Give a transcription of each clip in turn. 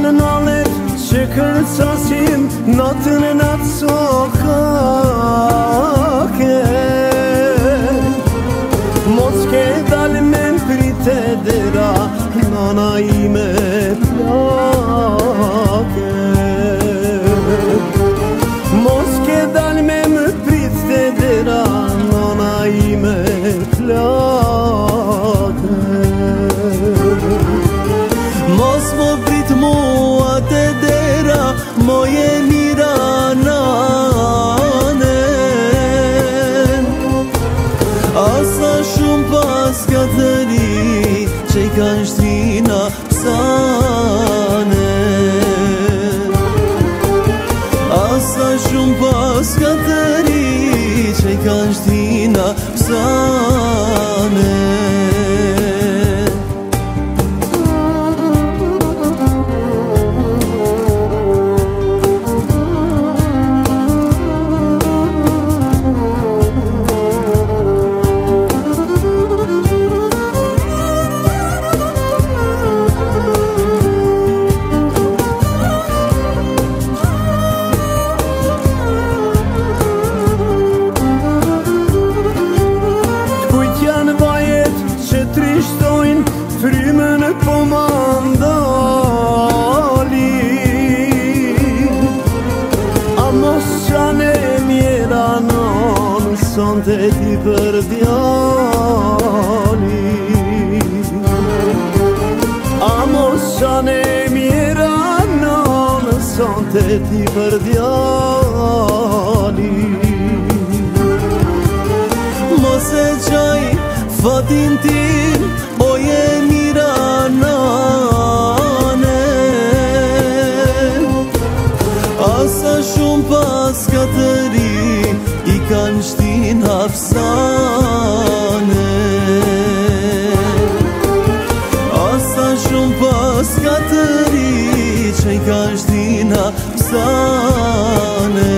Natën nalet që kërcasim, natën e natë sokake. Mos ke dal me mprite dera, nana ime plake. Mos ke dal me mprite dera, nana ime plake. Mos më prit mua të dera, moje mira nane. Asa shumë pas ka të ri, që i kanë shtrina psane. Asa shumë pas ka të ri, që i kanë shtrina psane. Trishtojnë, frymën po mandalin. A mos qane mjera non, sonte ti për djalin. A mos qane mjera non, sonte ti për djalin. Mos e qaj fatin tim, oje mira nane. Asa shumë pas ka të ri, i kanë shtin hapsane. Asa shumë pas ka të ri, që i kanë shtin hapsane.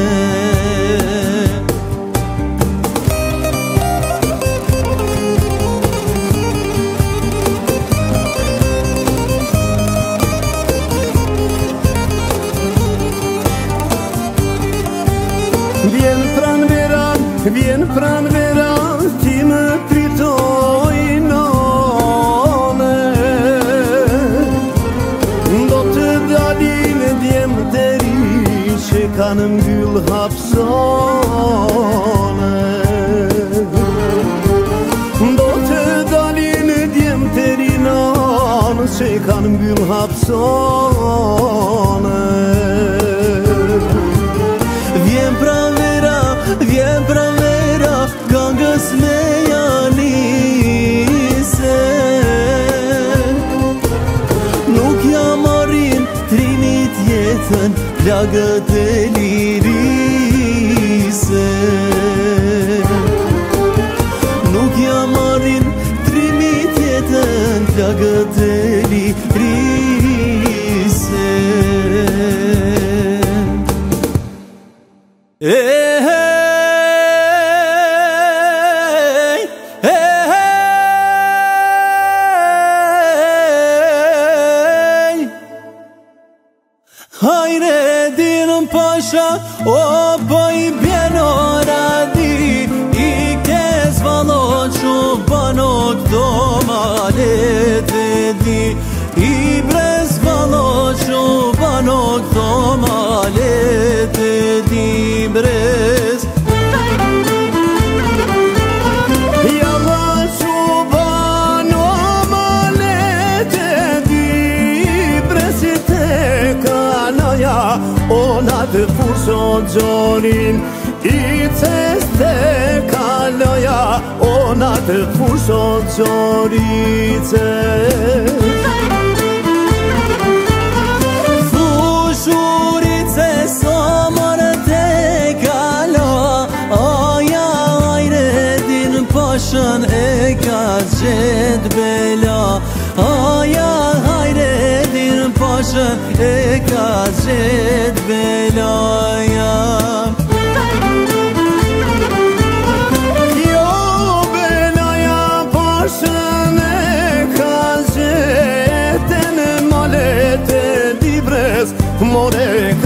Vjen pran vera, ti më pritoj nane. Do të dalin djemë të ri, që kanë mbyll hapsane. Do të dalin djemë të ri nanë, që kanë mbyll hapsane. Vjen pran vera, këngës me janise. Nuk jam marin trimit jetën, plagët e lirise. Nuk jam marin trimit jetën, plagët e lirise. Hayreddin Paşa, o boy bienora di, i kez valo çubanok domalet di, i brez valo çubanok domalet di brez. Ona të fushon gjonin, i ceste kaloja. Ona të fushon gjorice. Fushurice somër të kalo, oja Hayreddin Paşën e ka gjet bela. Oja Hayreddin Paşën e ka gjet belaja. Jo belaja Paşën e ka gjet, e në malet e dibre. more